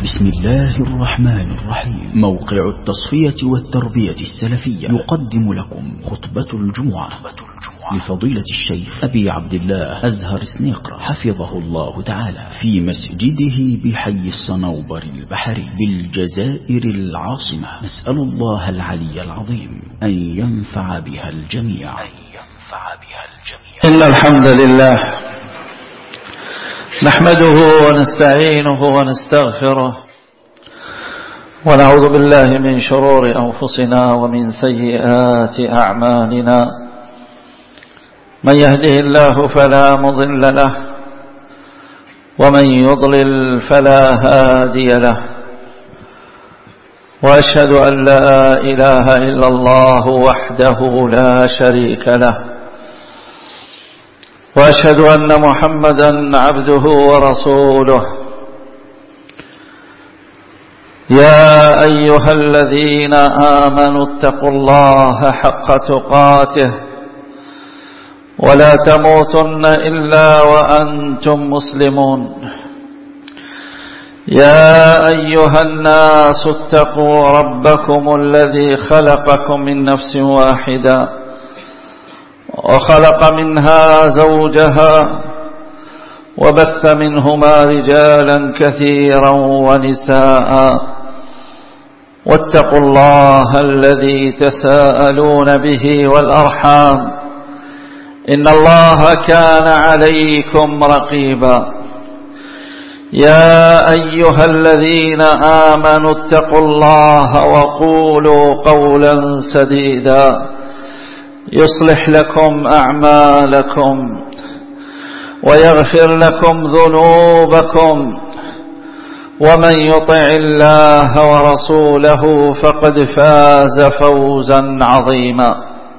بسم الله الرحمن الرحيم. موقع التصفية والتربية السلفية يقدم لكم خطبة الجمعة لفضيلة الشيخ أبي عبد الله أزهر سنيقر حفظه الله تعالى في مسجده بحي الصنوبر البحري بالجزائر العاصمة. نسأل الله العلي العظيم أن ينفع بها الجميع. إن الحمد لله نحمده ونستعينه ونستغفره ونعوذ بالله من شرور أنفسنا ومن سيئات أعمالنا. من يهده الله فلا مضل له ومن يضلل فلا هادي له، وأشهد أن لا إله إلا الله وحده لا شريك له، وأشهد أن محمدا عبده ورسوله. يا أيها الذين آمنوا اتقوا الله حق تقاته ولا تموتن إلا وأنتم مسلمون. يا أيها الناس اتقوا ربكم الذي خلقكم من نفس واحدة وخلق منها زوجها وبث منهما رجالا كثيرا ونساء، واتقوا الله الذي تساءلون به والأرحام إن الله كان عليكم رقيبا. يا أيها الذين آمنوا اتقوا الله وقولوا قولا سديدا يصلح لكم أعمالكم ويغفر لكم ذنوبكم، ومن يطع الله ورسوله فقد فاز فوزا عظيما.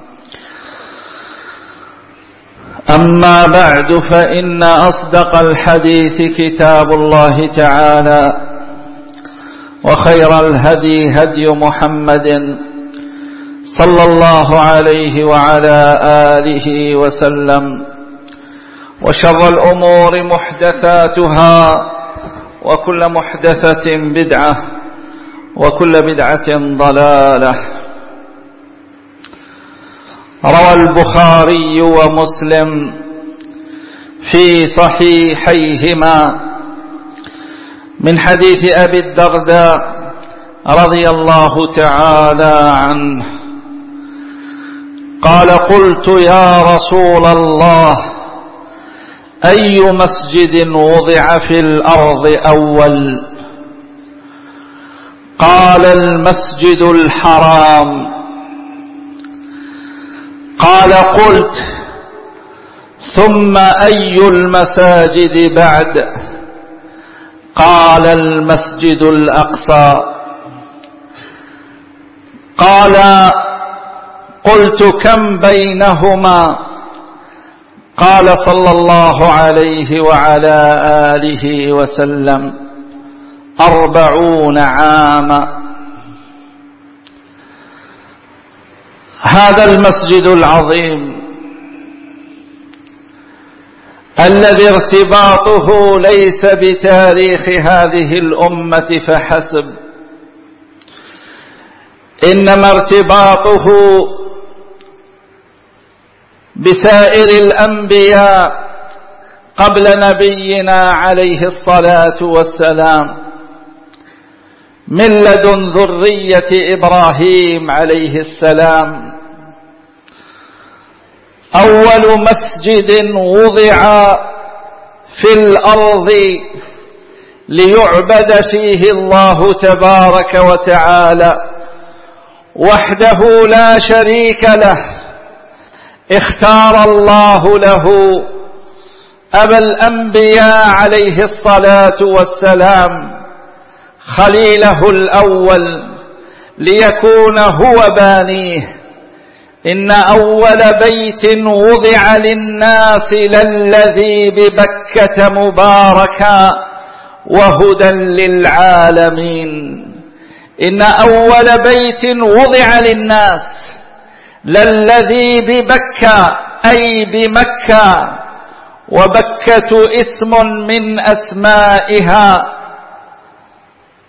أما بعد، فإن أصدق الحديث كتاب الله تعالى، وخير الهدي هدي محمد صلى الله عليه وعلى آله وسلم، وشر الأمور محدثاتها، وكل محدثة بدعة، وكل بدعة ضلالة. روى البخاري ومسلم في صحيحيهما من حديث أبي الدرداء رضي الله تعالى عنه قال: قلت يا رسول الله، أي مسجد وضع في الأرض أول؟ قال: المسجد الحرام. قال: قلت ثم أي المساجد بعد؟ قال: المسجد الأقصى. قال: قلت كم بينهما؟ قال صلى الله عليه وعلى آله وسلم: 40 عاما. هذا المسجد العظيم الذي ارتباطه ليس بتاريخ هذه الأمة فحسب، إنما ارتباطه بسائر الأنبياء قبل نبينا عليه الصلاة والسلام، من لدن ذرية إبراهيم عليه السلام. أول مسجد وضع في الأرض ليعبد فيه الله تبارك وتعالى وحده لا شريك له، اختار الله له أبا الأنبياء عليه الصلاة والسلام، خليله الأول، ليكون هو بانيه. إن أول بيت وضع للناس للذي ببكة مباركا وهدى للعالمين. إن أول بيت وضع للناس للذي ببكة أي بمكة، وبكة اسم من أسمائها،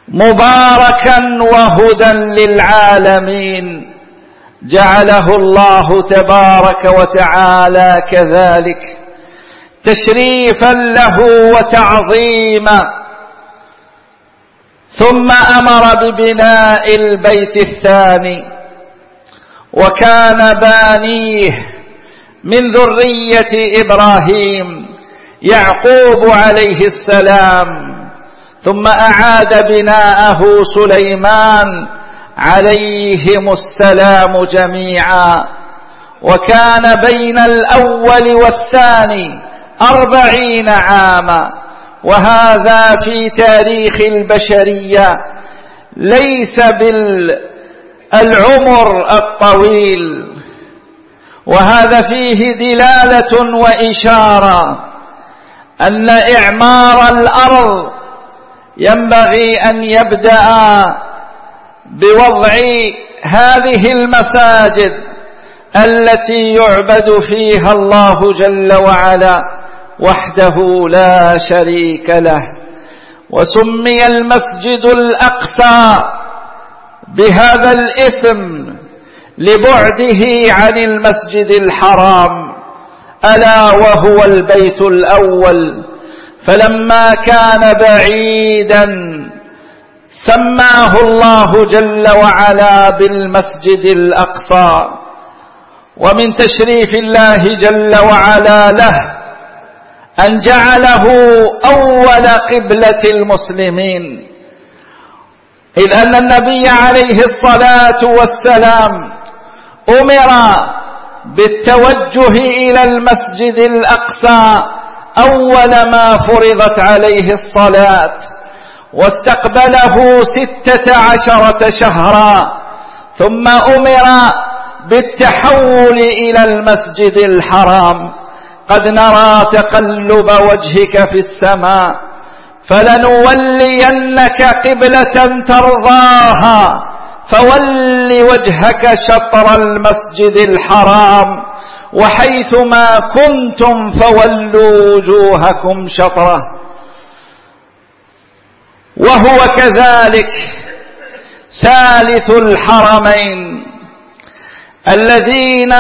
مباركا وهدى للعالمين، جعله الله تبارك وتعالى كذلك تشريفا له وتعظيما. ثم أمر ببناء البيت الثاني، وكان بانيه من ذرية إبراهيم يعقوب عليه السلام، ثم أعاد بناءه سليمان عليهم السلام جميعا. وكان بين الأول والثاني 40 عاما، وهذا في تاريخ البشرية ليس بالعمر الطويل، وهذا فيه دلالة وإشارة أن إعمار الأرض ينبغي أن يبدأ بوضع هذه المساجد التي يعبد فيها الله جل وعلا وحده لا شريك له. وسمي المسجد الأقصى بهذا الاسم لبعده عن المسجد الحرام، ألا وهو البيت الأول، فلما كان بعيدا سماه الله جل وعلا بالمسجد الأقصى. ومن تشريف الله جل وعلا له أن جعله أول قبلة المسلمين، إذ أن النبي عليه الصلاة والسلام أمر بالتوجه إلى المسجد الأقصى أول ما فرضت عليه الصلاة، واستقبله 16 شهرا، ثم أمر بالتحول إلى المسجد الحرام. قد نرى تقلب وجهك في السماء، فلنولينك قبلة ترضاها، فول وجهك شطر المسجد الحرام، وحيثما كنتم فولوا وجوهكم شطره. وهو كذلك ثالث الحرمين الذين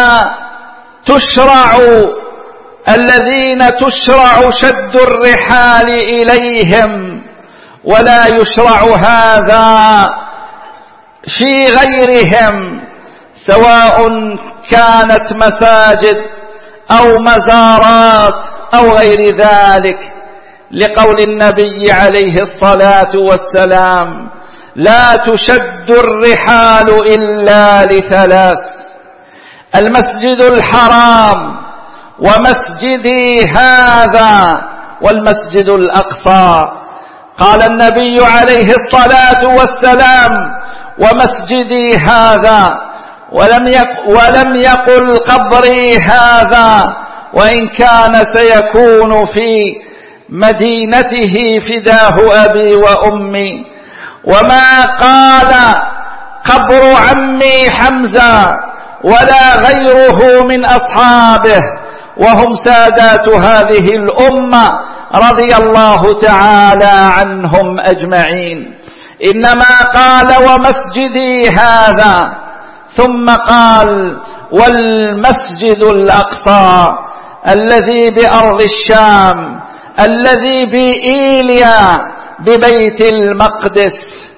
تشرع شد الرحال إليهم، ولا يشرع هذا في غيرهم، سواء كانت مساجد أو مزارات أو غير ذلك، لقول النبي عليه الصلاة والسلام: لا تشد الرحال إلا لثلاث: المسجد الحرام، ومسجدي هذا، والمسجد الأقصى. قال النبي عليه الصلاة والسلام: ومسجدي هذا، ولم يقل قبري هذا، وإن كان سيكون في مدينته فداه أبي وأمي. وما قال قبر عمي حمزة ولا غيره من أصحابه، وهم سادات هذه الأمة رضي الله تعالى عنهم أجمعين، إنما قال: ومسجدي هذا، ثم قال: والمسجد الأقصى الذي بأرض الشام، الذي بإيليا ببيت المقدس.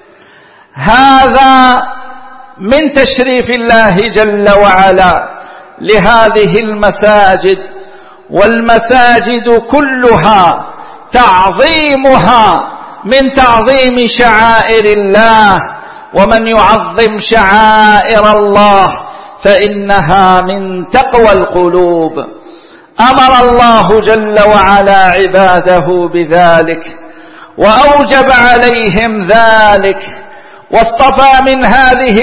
هذا من تشريف الله جل وعلا لهذه المساجد. والمساجد كلها تعظيمها من تعظيم شعائر الله، ومن يعظم شعائر الله فإنها من تقوى القلوب. أمر الله جل وعلا عباده بذلك، وأوجب عليهم ذلك، واصطفى من هذه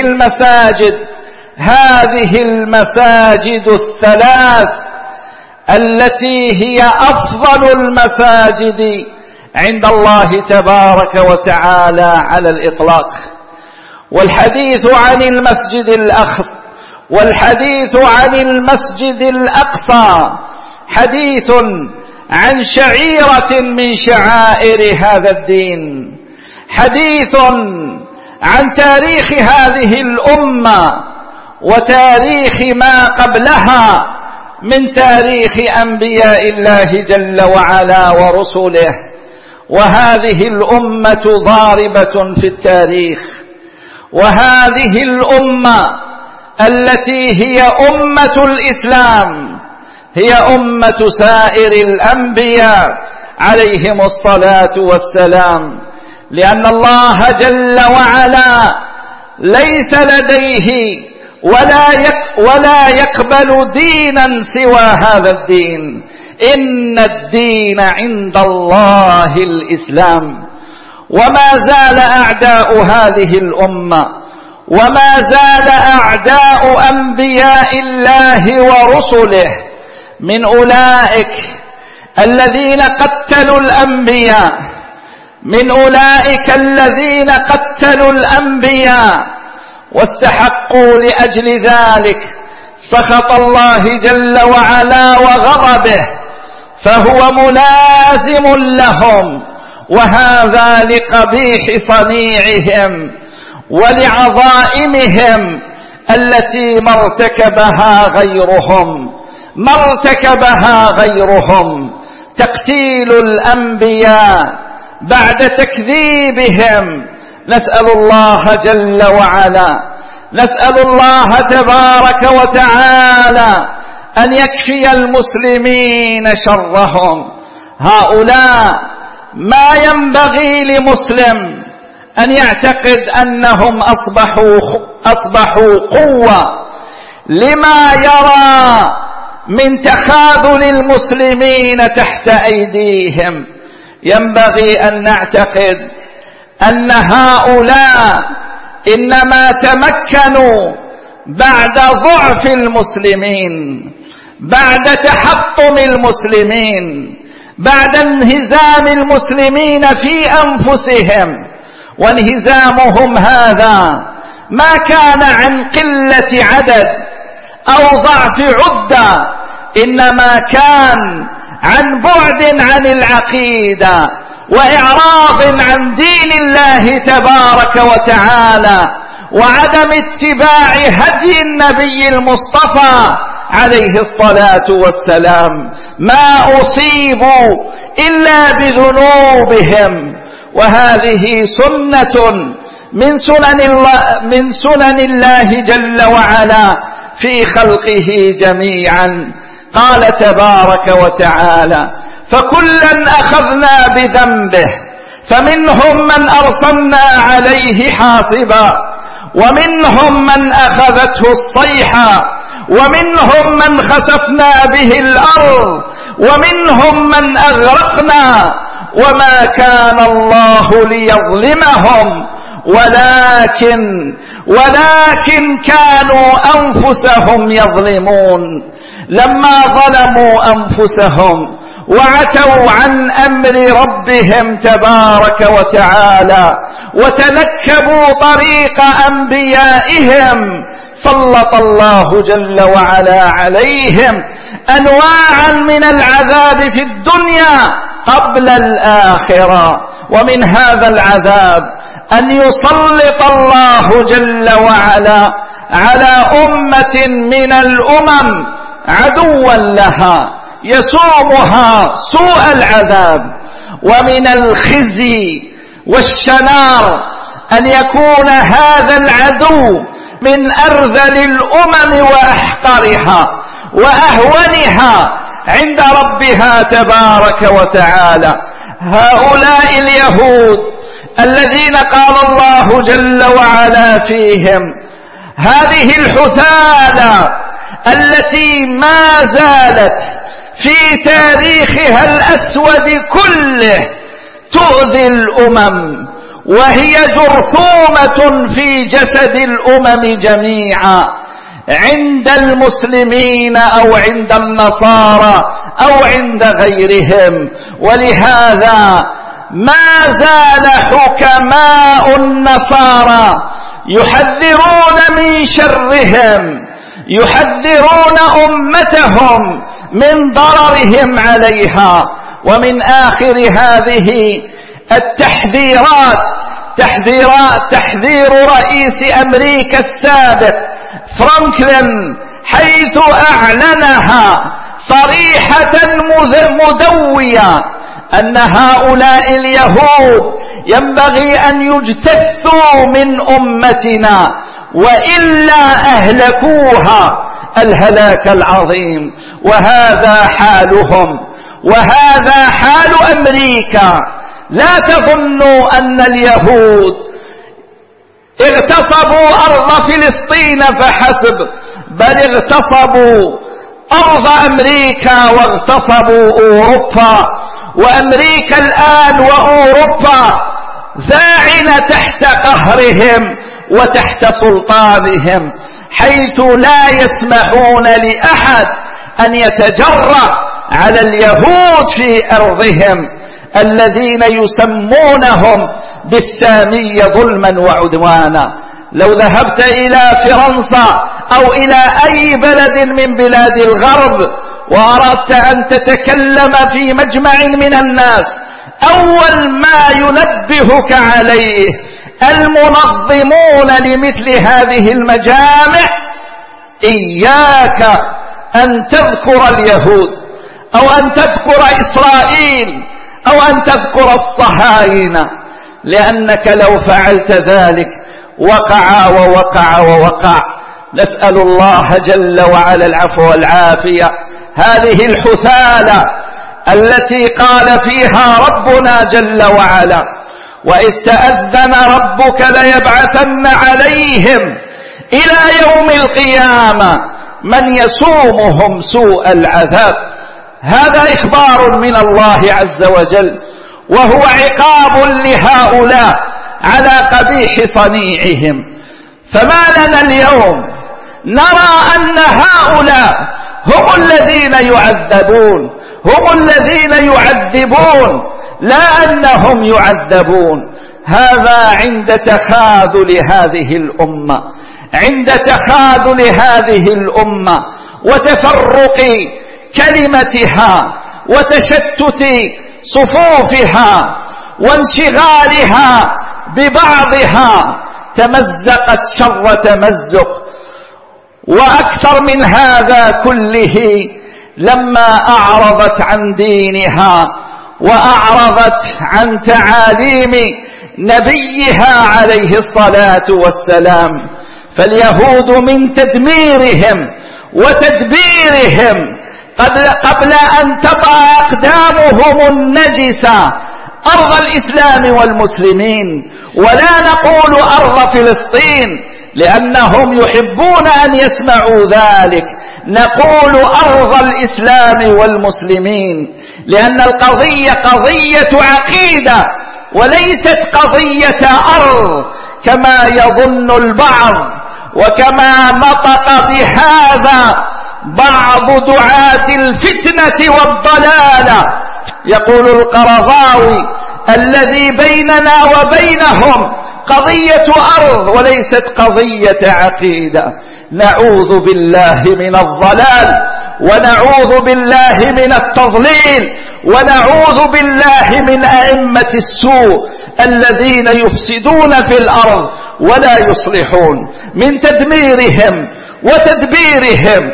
المساجد الثلاث التي هي أفضل المساجد عند الله تبارك وتعالى على الإطلاق. والحديث عن المسجد الأقصى حديث عن شعيرة من شعائر هذا الدين، حديث عن تاريخ هذه الأمة وتاريخ ما قبلها من تاريخ أنبياء الله جل وعلا ورسله. وهذه الأمة ضاربة في التاريخ، وهذه الأمة التي هي أمة الإسلام هي أمة سائر الأنبياء عليهم الصلاة والسلام، لأن الله جل وعلا ليس لديه ولا يقبل دينا سوى هذا الدين. إن الدين عند الله الإسلام. وما زال أعداء هذه الأمة وما زال أعداء أنبياء الله ورسله من أولئك الذين قتلوا الأنبياء، من أولئك الذين قتلوا الأنبياء واستحقوا لأجل ذلك سخط الله جل وعلا وغضبه، فهو ملازم لهم، وهذا لقبيح صنيعهم ولعظائمهم التي ما ارتكبها غيرهم. تقتيل الأنبياء بعد تكذيبهم. نسأل الله جل وعلا، نسأل الله تبارك وتعالى أن يكفي المسلمين شرهم. هؤلاء ما ينبغي لمسلم أن يعتقد أنهم أصبحوا قوة لما يرى من تخاذل المسلمين تحت أيديهم. ينبغي أن نعتقد أن هؤلاء إنما تمكنوا بعد ضعف المسلمين، بعد تحطم المسلمين، بعد انهزام المسلمين في أنفسهم. وانهزامهم هذا ما كان عن قلة عدد أو ضعف عدة، إنما كان عن بعد عن العقيدة وإعراض عن دين الله تبارك وتعالى وعدم اتباع هدي النبي المصطفى عليه الصلاة والسلام. ما أصيبوا إلا بذنوبهم، وهذه سنة من سنن الله جل وعلا في خلقه جميعا. قال تبارك وتعالى: فكلا أخذنا بذنبه فمنهم من أرسلنا عليه حاصبا ومنهم من أخذته الصيحة ومنهم من خسفنا به الأرض ومنهم من أغرقنا وما كان الله ليظلمهم ولكن كانوا أنفسهم يظلمون. لما ظلموا أنفسهم وعتوا عن أمر ربهم تبارك وتعالى وتنكبوا طريق أنبيائهم، سلط الله جل وعلا عليهم أنواعا من العذاب في الدنيا قبل الآخرة. ومن هذا العذاب أن يسلط الله جل وعلا على أمة من الأمم عدوا لها يسومها سوء العذاب. ومن الخزي والشنار أن يكون هذا العدو من أرذل الأمم وأحقرها وأهونها عند ربها تبارك وتعالى. هؤلاء اليهود الذين قال الله جل وعلا فيهم: هذه الحثالة التي ما زالت في تاريخها الأسود كله تؤذي الأمم، وهي جرثومة في جسد الأمم جميعا عند المسلمين أو عند النصارى أو عند غيرهم. ولهذا ما زال حكماء النصارى يحذرون من شرهم، يحذرون أمتهم من ضررهم عليها. ومن آخر هذه التحذيرات تحذير رئيس أمريكا السابق فرانكلين، حيث أعلنها صريحة مدوية أن هؤلاء اليهود ينبغي أن يجتثوا من أمتنا وإلا أهلكوها الهلاك العظيم. وهذا حالهم، وهذا حال أمريكا. لا تظنوا أن اليهود اغتصبوا أرض فلسطين فحسب، بل اغتصبوا أرض أمريكا واغتصبوا أوروبا. وأمريكا الآن وأوروبا ذاعن تحت قهرهم وتحت سلطانهم، حيث لا يسمحون لأحد أن يتجرأ على اليهود في أرضهم الذين يسمونهم بالسامية ظلما وعدوانا. لو ذهبت إلى فرنسا أو إلى أي بلد من بلاد الغرب وأردت أن تتكلم في مجمع من الناس، أول ما ينبهك عليه المنظمون لمثل هذه المجامع إياك أن تذكر اليهود أو أن تذكر إسرائيل أو أن تذكر الصهاينة، لأنك لو فعلت ذلك وقع ووقع ووقع. نسأل الله جل وعلا العفو والعافية. هذه الحثالة التي قال فيها ربنا جل وعلا: وإذ تأذن ربك ليبعثن عليهم إلى يوم القيامة من يسومهم سوء العذاب. هذا إخبار من الله عز وجل، وهو عقاب لهؤلاء على قبيح صنيعهم. فما لنا اليوم نرى أن هؤلاء هم الذين يعذبون، هم الذين يعذبون، لا أنهم يعذبون. هذا عند تخاذل هذه الأمة، عند تخاذل هذه الأمة وتفرق كلمتها وتشتت صفوفها وانشغالها ببعضها تمزقت شر تمزق. وأكثر من هذا كله لما أعرضت عن دينها وأعرضت عن تعاليم نبيها عليه الصلاة والسلام. فاليهود من تدميرهم وتدبيرهم قبل أن تطأ أقدامهم النجسة أرض الإسلام والمسلمين، ولا نقول أرض فلسطين لأنهم يحبون أن يسمعوا ذلك، نقول أرض الإسلام والمسلمين، لأن القضية قضية عقيدة وليست قضية أرض كما يظن البعض، وكما نطق بهذا بعض دعاة الفتنة والضلالة. يقول القرضاوي: الذي بيننا وبينهم قضية أرض وليست قضية عقيدة. نعوذ بالله من الضلال، ونعوذ بالله من التضليل، ونعوذ بالله من أئمة السوء الذين يفسدون في الأرض ولا يصلحون. من تدميرهم وتدبيرهم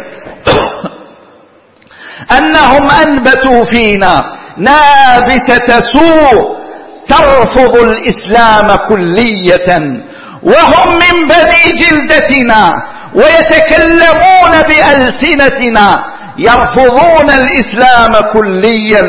أنهم أنبتوا فينا نابتة سوء ترفض الإسلام كلية، وهم من بني جلدتنا ويتكلمون بألسنتنا يرفضون الإسلام كليا،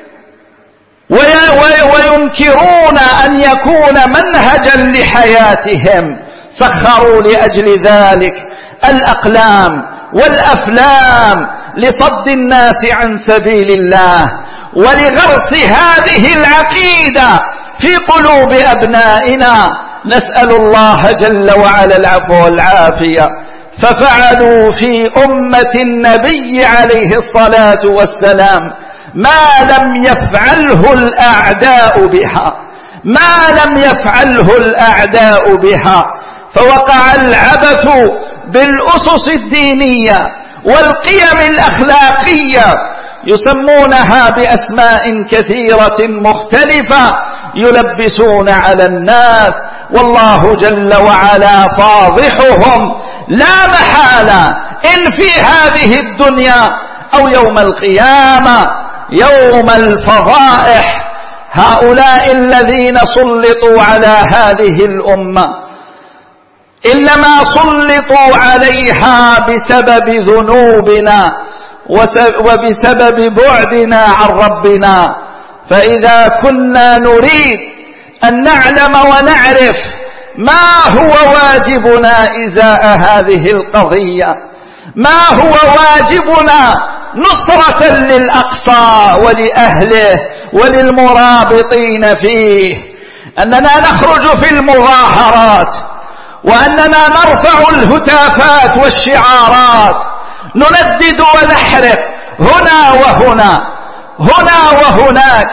وينكرون أن يكون منهجا لحياتهم. سخروا لأجل ذلك الأقلام والأفلام لصد الناس عن سبيل الله ولغرس هذه العقيدة في قلوب أبنائنا. نسأل الله جل وعلا العفو والعافية. ففعلوا في أمة النبي عليه الصلاة والسلام ما لم يفعله الأعداء بها، ما لم يفعله الأعداء بها. فوقع العبث بالأسس الدينية والقيم الأخلاقية، يسمونها بأسماء كثيرة مختلفة يلبسون على الناس، والله جل وعلا فاضحهم لا محالة إن في هذه الدنيا أو يوم القيامة يوم الفضائح. هؤلاء الذين سلطوا على هذه الأمة إنما سلطوا عليها بسبب ذنوبنا وبسبب بعدنا عن ربنا. فإذا كنا نريد أن نعلم ونعرف ما هو واجبنا إزاء هذه القضية، ما هو واجبنا نصرة للأقصى ولأهله وللمرابطين فيه، أننا نخرج في المظاهرات، وأننا نرفع الهتافات والشعارات، نندد ونحرق هنا وهنا، هنا وهناك،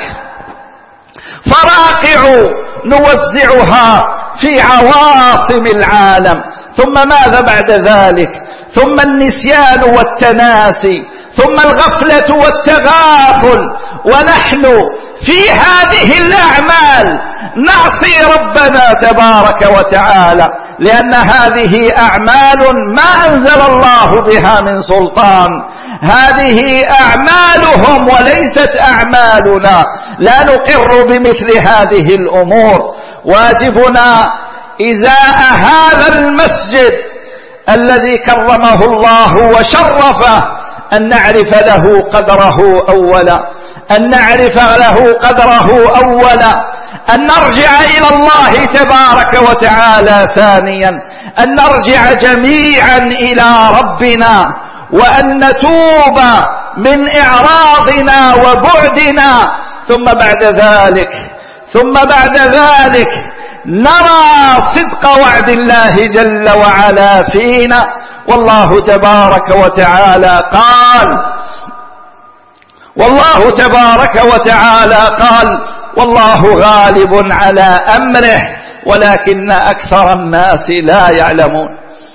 فراقع نوزعها في عواصم العالم. ثم ماذا بعد ذلك؟ ثم النسيان والتناسي، ثم الغفلة والتغافل، ونحن في هذه الأعمال نعصي ربنا تبارك وتعالى، لأن هذه أعمال ما أنزل الله بها من سلطان، هذه أعمالهم وليست أعمالنا، لا نقر بمثل هذه الأمور. واجبنا إزاء هذا المسجد الذي كرمه الله وشرفه أن نعرف له قدره أولا، أن نعرف له قدره أولا، أن نرجع إلى الله تبارك وتعالى ثانيا، أن نرجع جميعا إلى ربنا، وأن نتوب من إعراضنا وبعدنا. ثم بعد ذلك نرى صدق وعد الله جل وعلا فينا. والله تبارك وتعالى قال والله غالب على أمره ولكن أكثر الناس لا يعلمون.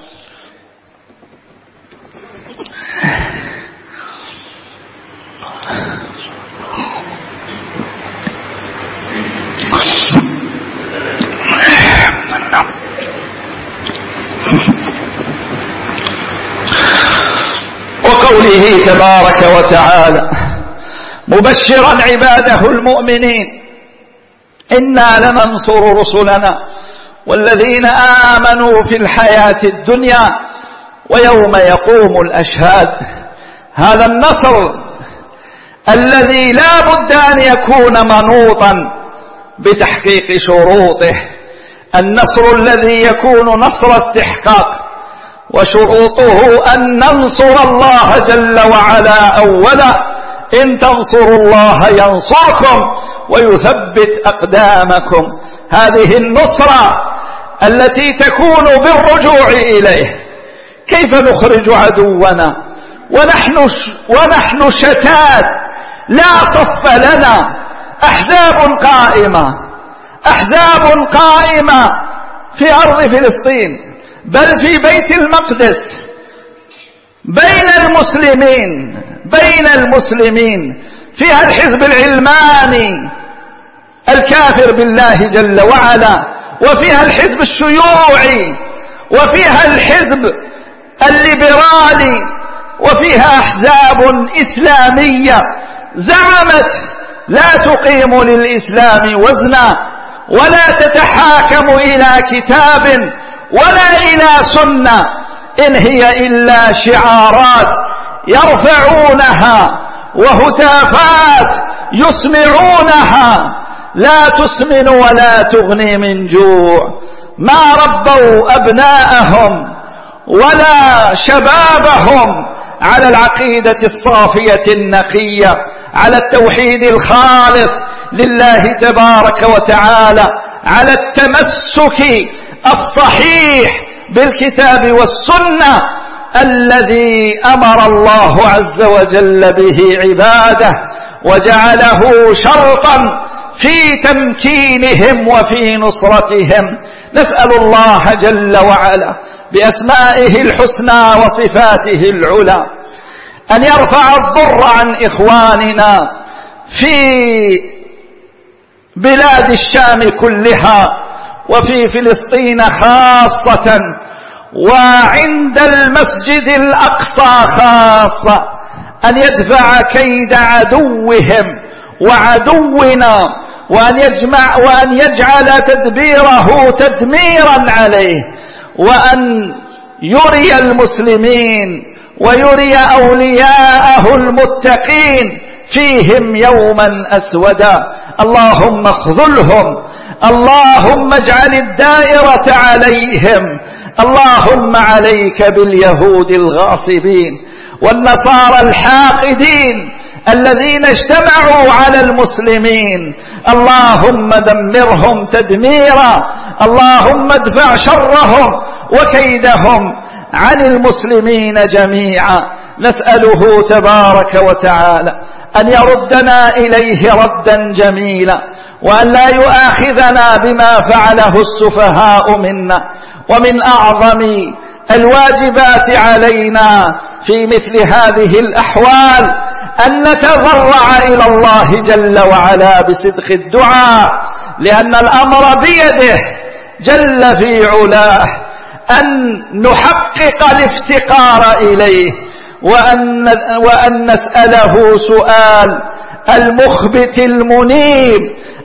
وقوله تبارك وتعالى مبشرا عباده المؤمنين إنا لننصر رسلنا والذين آمنوا في الحياة الدنيا ويوم يقوم الأشهاد. هذا النصر الذي لا بد أن يكون منوطا بتحقيق شروطه، النصر الذي يكون نصر استحقاق، وشروطه أن ننصر الله جل وعلا أولا. إن تنصروا الله ينصركم ويثبت أقدامكم. هذه النصرة التي تكون بالرجوع إليه. كيف نخرج عدونا ونحن شتات لا صف لنا، أحزاب قائمة في أرض فلسطين، بل في بيت المقدس بين المسلمين، فيها الحزب العلماني الكافر بالله جل وعلا، وفيها الحزب الشيوعي، وفيها الحزب الليبرالي، وفيها أحزاب إسلامية زعمت لا تقيم للإسلام وزنا ولا تتحاكم إلى كتاب ولا إلى سنة، إن هي إلا شعارات يرفعونها وهتافات يسمعونها، لا تسمن ولا تغني من جوع. ما ربوا أبناءهم ولا شبابهم على العقيدة الصافية النقية، على التوحيد الخالص لله تبارك وتعالى، على التمسك الصحيح بالكتاب والسنة الذي أمر الله عز وجل به عباده، وجعله شرطا في تمكينهم وفي نصرتهم. نسأل الله جل وعلا بأسمائه الحسنى وصفاته العلى أن يرفع الضر عن إخواننا في بلاد الشام كلها وفي فلسطين خاصة وعند المسجد الأقصى خاصة، أن يدفع كيد عدوهم وعدونا، وأن يجعل تدبيره تدميرا عليه، وأن يري المسلمين ويري أولياءه المتقين فيهم يوما أسودا. اللهم اخذلهم، اللهم اجعل الدائرة عليهم، اللهم عليك باليهود الغاصبين والنصارى الحاقدين الذين اجتمعوا على المسلمين، اللهم دمرهم تدميرا، اللهم ادفع شرهم وكيدهم عن المسلمين جميعا. نسأله تبارك وتعالى أن يردنا إليه ردا جميلا، وأن لا يؤاخذنا بما فعله السفهاء منا. ومن أعظم الواجبات علينا في مثل هذه الأحوال أن نتضرع إلى الله جل وعلا بصدق الدعاء، لأن الأمر بيده جل في علاه، أن نحقق الافتقار إليه، وأن نسأله سؤال المخبت المنيب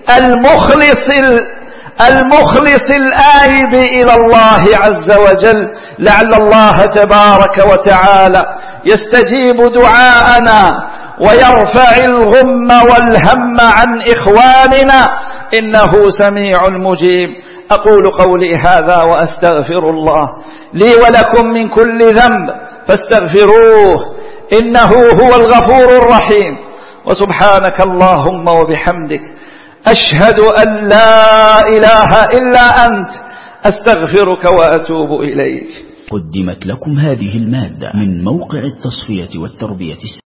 المخلص الآيب إلى الله عز وجل، لعل الله تبارك وتعالى يستجيب دعاءنا ويرفع الغم والهم عن إخواننا، إنه سميع مجيب. أقول قولي هذا وأستغفر الله لي ولكم من كل ذنب فاستغفروه إنه هو الغفور الرحيم. وسبحانك اللهم وبحمدك أشهد أن لا إله إلا أنت أستغفرك وأتوب إليك. قدمت لكم هذه المادة من موقع التصفية والتربية